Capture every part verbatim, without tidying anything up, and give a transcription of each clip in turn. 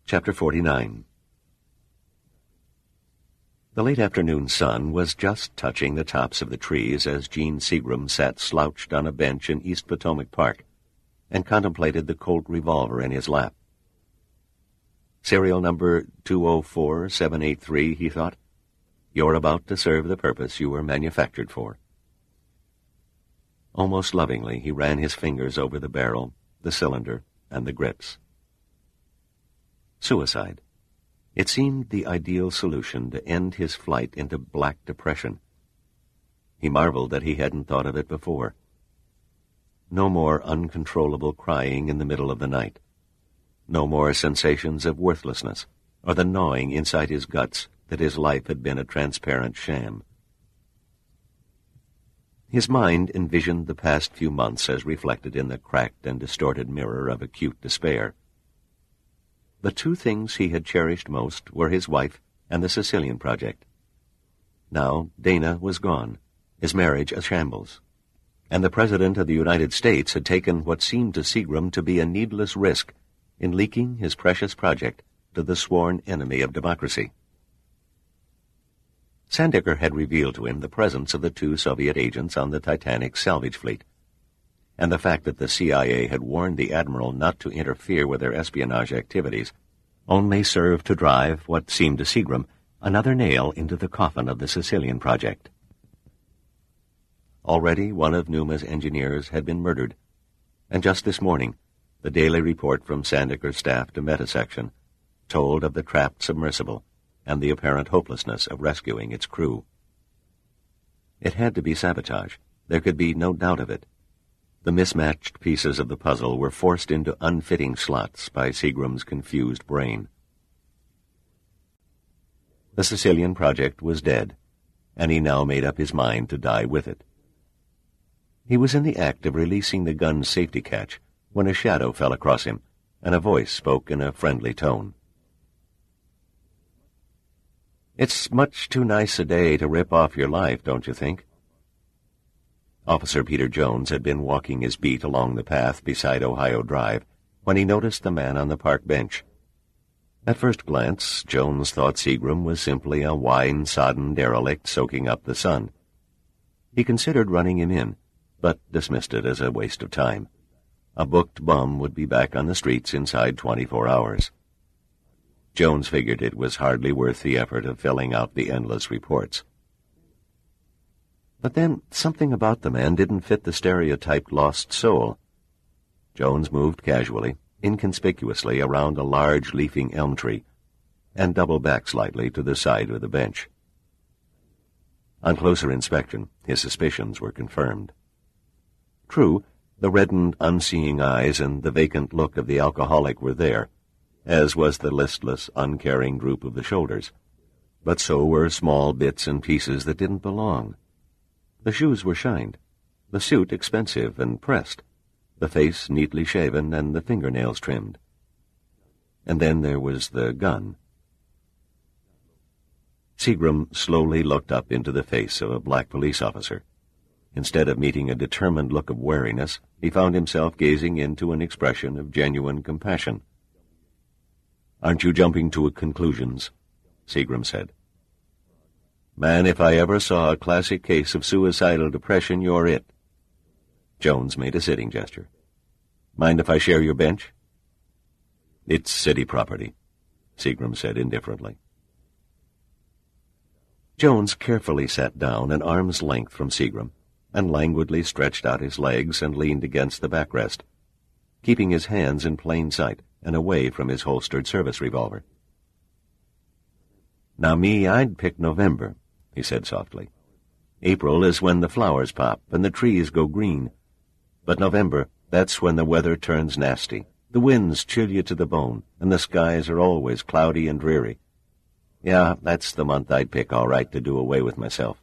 Chapter forty-nine. The late afternoon sun was just touching the tops of the trees as Gene Seagram sat slouched on a bench in East Potomac Park and contemplated the Colt revolver in his lap. Serial number two oh four seven eight three, he thought. You're about to serve the purpose you were manufactured for. Almost lovingly, he ran his fingers over the barrel, the cylinder, and the grips. Suicide. It seemed the ideal solution to end his flight into black depression. He marveled that he hadn't thought of it before. No more uncontrollable crying in the middle of the night. No more sensations of worthlessness, or the gnawing inside his guts that his life had been a transparent sham. His mind envisioned the past few months as reflected in the cracked and distorted mirror of acute despair. The two things he had cherished most were his wife and the Sicilian project. Now Dana was gone, his marriage a shambles, and the President of the United States had taken what seemed to Seagram to be a needless risk in leaking his precious project to the sworn enemy of democracy. Sandecker had revealed to him the presence of the two Soviet agents on the Titanic's salvage fleet, and the fact that the C I A had warned the Admiral not to interfere with their espionage activities only served to drive what seemed to Seagram another nail into the coffin of the Sicilian project. Already one of Numa's engineers had been murdered, and just this morning the daily report from Sandecker's staff to Metasection told of the trapped submersible and the apparent hopelessness of rescuing its crew. It had to be sabotage. There could be no doubt of it. The mismatched pieces of the puzzle were forced into unfitting slots by Seagram's confused brain. The Sicilian project was dead, and he now made up his mind to die with it. He was in the act of releasing the gun's safety catch when a shadow fell across him, and a voice spoke in a friendly tone. "It's much too nice a day to rip off your life, don't you think?" Officer Peter Jones had been walking his beat along the path beside Ohio Drive when he noticed the man on the park bench. At first glance, Jones thought Seagram was simply a wine-sodden derelict soaking up the sun. He considered running him in, but dismissed it as a waste of time. A booked bum would be back on the streets inside twenty-four hours. Jones figured it was hardly worth the effort of filling out the endless reports. But then something about the man didn't fit the stereotyped lost soul. Jones moved casually, inconspicuously around a large leafing elm tree, and doubled back slightly to the side of the bench. On closer inspection, his suspicions were confirmed. True, the reddened, unseeing eyes and the vacant look of the alcoholic were there, as was the listless, uncaring droop of the shoulders, but so were small bits and pieces that didn't belong. The shoes were shined, the suit expensive and pressed, the face neatly shaven and the fingernails trimmed. And then there was the gun. Seagram slowly looked up into the face of a black police officer. Instead of meeting a determined look of wariness, he found himself gazing into an expression of genuine compassion. "Aren't you jumping to conclusions?" Seagram said. "Man, if I ever saw a classic case of suicidal depression, you're it." Jones made a sitting gesture. "Mind if I share your bench?" "It's city property," Seagram said indifferently. Jones carefully sat down an arm's length from Seagram and languidly stretched out his legs and leaned against the backrest, keeping his hands in plain sight and away from his holstered service revolver. "Now me, I'd pick November," he said softly. "April is when the flowers pop and the trees go green. But November, that's when the weather turns nasty. The winds chill you to the bone, and the skies are always cloudy and dreary. Yeah, that's the month I'd pick all right to do away with myself."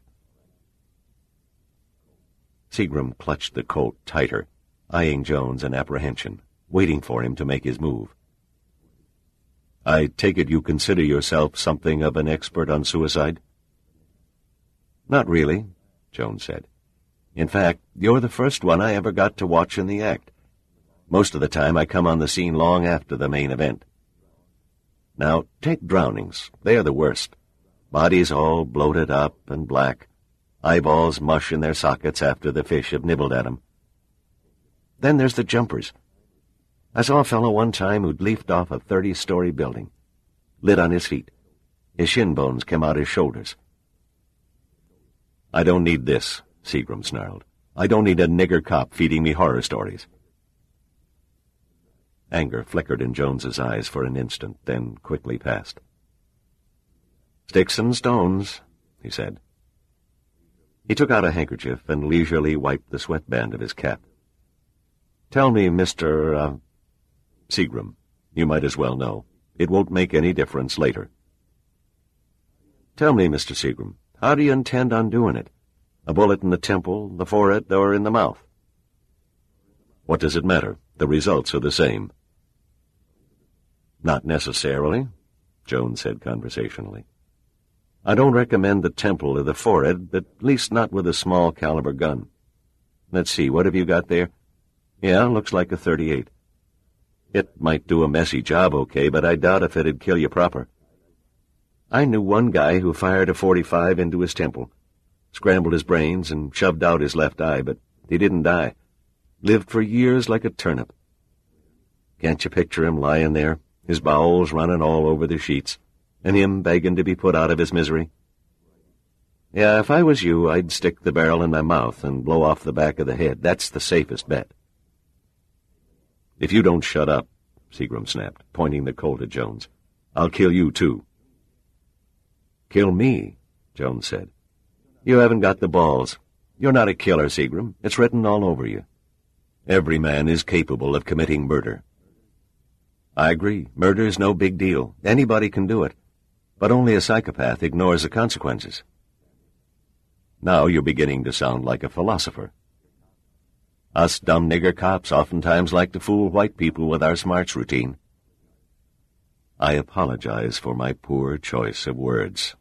Seagram clutched the Colt tighter, eyeing Jones in apprehension, waiting for him to make his move. "I take it you consider yourself something of an expert on suicide?" "Not really," Jones said. "In fact, you're the first one I ever got to watch in the act. Most of the time I come on the scene long after the main event." Now, take drownings. They are the worst. Bodies all bloated up and black. Eyeballs mush in their sockets after the fish have nibbled at 'em. Then there's the jumpers. I saw a fellow one time who'd leaped off a thirty-story building. Lit on his feet. His shin bones came out his shoulders. I don't need this, Seagram snarled. I don't need a nigger cop feeding me horror stories. Anger flickered in Jones's eyes for an instant, then quickly passed. Sticks and stones, he said. He took out a handkerchief and leisurely wiped the sweatband of his cap. Tell me, Mister Uh, Seagram, you might as well know. It won't make any difference later. Tell me, Mister Seagram, how do you intend on doing it? A bullet in the temple, the forehead, or in the mouth? What does it matter? The results are the same. Not necessarily, Jones said conversationally. I don't recommend the temple or the forehead, at least not with a small-caliber gun. Let's see, what have you got there? Yeah, looks like a thirty-eight. It might do a messy job okay, but I doubt if it'd kill you proper. I knew one guy who fired a forty-five into his temple, scrambled his brains and shoved out his left eye, but he didn't die. Lived for years like a turnip. Can't you picture him lying there, his bowels running all over the sheets, and him begging to be put out of his misery? Yeah, if I was you, I'd stick the barrel in my mouth and blow off the back of the head. That's the safest bet. If you don't shut up, Seagram snapped, pointing the Colt at Jones, I'll kill you, too. Kill me, Jones said. You haven't got the balls. You're not a killer, Seagram. It's written all over you. Every man is capable of committing murder. I agree. Murder's no big deal. Anybody can do it. But only a psychopath ignores the consequences. Now you're beginning to sound like a philosopher. Us dumb nigger cops oftentimes like to fool white people with our smarts routine. I apologize for my poor choice of words.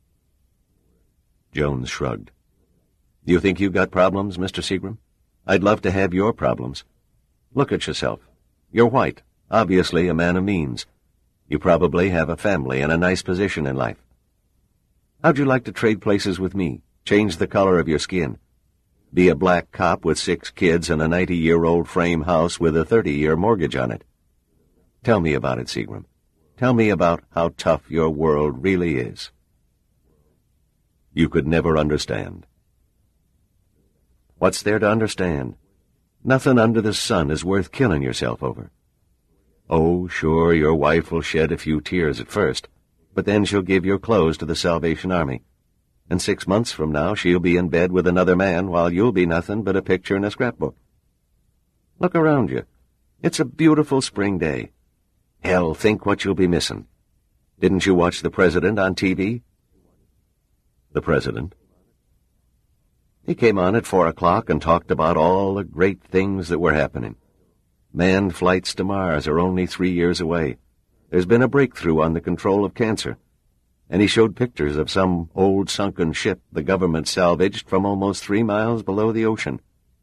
Jones shrugged. You think you've got problems, Mister Seagram? I'd love to have your problems. Look at yourself. You're white, obviously a man of means. You probably have a family and a nice position in life. How'd you like to trade places with me? Change the color of your skin? Be a black cop with six kids and a ninety-year-old frame house with a thirty-year mortgage on it? Tell me about it, Seagram. Tell me about how tough your world really is. You could never understand. What's there to understand? Nothing under the sun is worth killing yourself over. Oh, sure, your wife will shed a few tears at first, but then she'll give your clothes to the Salvation Army. And six months from now she'll be in bed with another man while you'll be nothing but a picture in a scrapbook. Look around you. It's a beautiful spring day. Hell, think what you'll be missing. Didn't you watch the president on T V? The president? He came on at four o'clock and talked about all the great things that were happening. Manned flights to Mars are only three years away. There's been a breakthrough on the control of cancer. And he showed pictures of some old sunken ship the government salvaged from almost three miles below the ocean.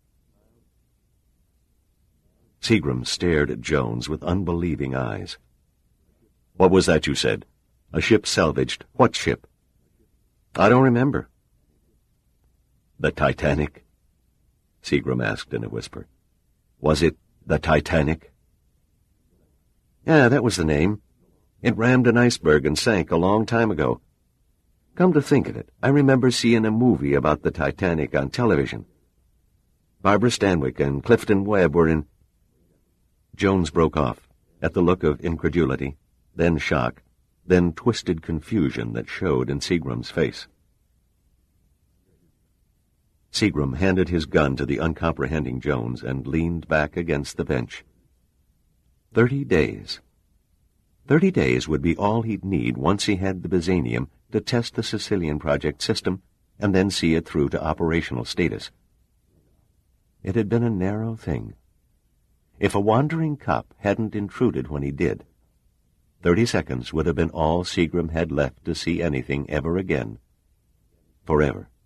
Seagram stared at Jones with unbelieving eyes. What was that you said? A ship salvaged? What ship? I don't remember. The Titanic? Seagram asked in a whisper. Was it the Titanic? Yeah, that was the name. It rammed an iceberg and sank a long time ago. Come to think of it, I remember seeing a movie about the Titanic on television. Barbara Stanwyck and Clifton Webb were in... Jones broke off, at the look of incredulity, then shock, then twisted confusion that showed in Seagram's face. Seagram handed his gun to the uncomprehending Jones and leaned back against the bench. Thirty days. Thirty days would be all he'd need once he had the Byzanium to test the Sicilian Project system and then see it through to operational status. It had been a narrow thing. If a wandering cop hadn't intruded when he did, thirty seconds would have been all Seagram had left to see anything ever again. Forever.